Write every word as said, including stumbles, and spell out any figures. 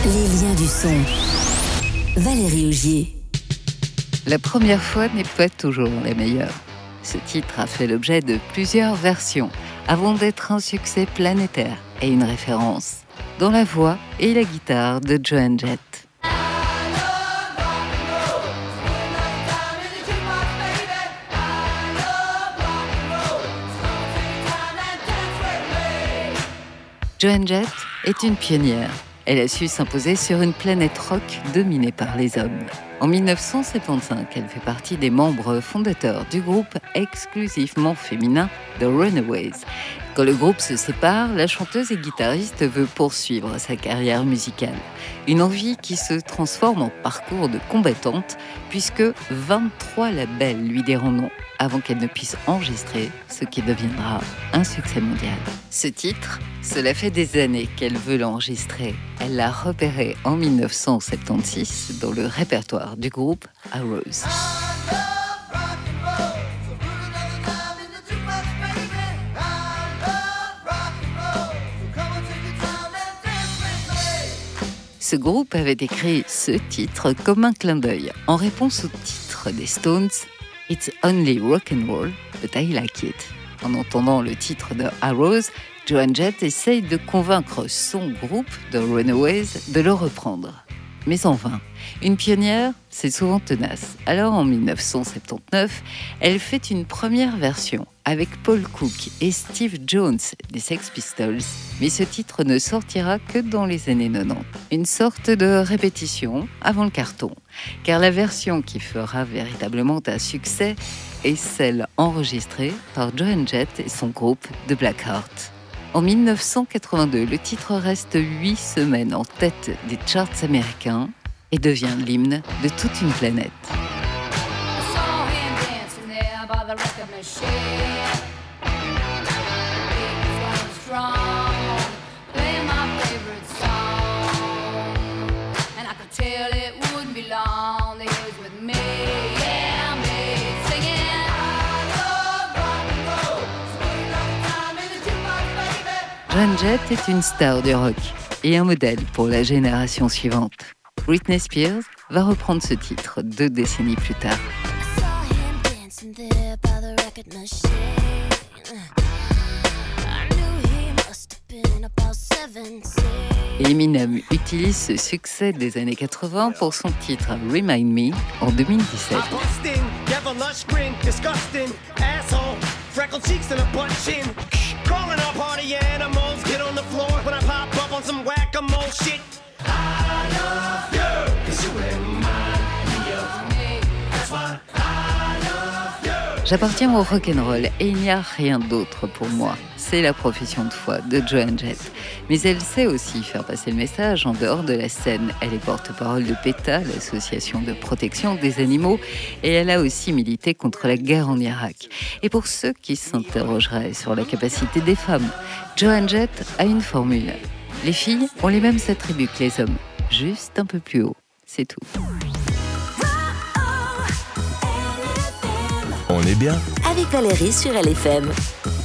Les liens du son. Valérie Augier. La première fois n'est pas toujours la meilleure. Ce titre a fait l'objet de plusieurs versions avant d'être un succès planétaire et une référence dans la voix et la guitare de Joan Jett. Joan Jett est une pionnière. Elle a su s'imposer sur une planète rock dominée par les hommes. En dix-neuf cent soixante-quinze, elle fait partie des membres fondateurs du groupe exclusivement féminin The Runaways. Quand le groupe se sépare, la chanteuse et guitariste veut poursuivre sa carrière musicale. Une envie qui se transforme en parcours de combattante puisque vingt-trois labels lui diront non avant qu'elle ne puisse enregistrer ce qui deviendra un succès mondial. Ce titre, cela fait des années qu'elle veut l'enregistrer. Elle l'a repéré en dix-neuf cent soixante-seize dans le répertoire du groupe Arrows. Ce groupe avait écrit ce titre comme un clin d'œil en réponse au titre des Stones « It's only rock and roll, but I like it ». En entendant le titre de Arrows, Joan Jett essaye de convaincre son groupe The Runaways de le reprendre. Mais en vain. Une pionnière, c'est souvent tenace. Alors en dix-neuf cent soixante-dix-neuf, elle fait une première version avec Paul Cook et Steve Jones des Sex Pistols. Mais ce titre ne sortira que dans les années quatre-vingt-dix. Une sorte de répétition avant le carton. Car la version qui fera véritablement un succès est celle enregistrée par Joan Jett et son groupe The Blackheart. En dix-neuf cent quatre-vingt-deux, le titre reste huit semaines en tête des charts américains et devient l'hymne de toute une planète. Joan Jett est une star du rock et un modèle pour la génération suivante. Britney Spears va reprendre ce titre deux décennies plus tard. Et Eminem utilise ce succès des années quatre-vingts pour son titre Remind Me en deux mille dix-sept. Calling all party animals, get on the floor when I pop up on some whack-a-mole shit. I love you, 'cause you remind me of me. That's why I love you. J'appartiens au rock'n'roll et il n'y a rien d'autre pour moi. C'est la profession de foi de Joan Jett. Mais elle sait aussi faire passer le message en dehors de la scène. Elle est porte-parole de PETA, l'association de protection des animaux, et elle a aussi milité contre la guerre en Irak. Et pour ceux qui s'interrogeraient sur la capacité des femmes, Joan Jett a une formule. Les filles ont les mêmes attributs que les hommes, juste un peu plus haut. C'est tout. On est bien avec Valérie sur L F M.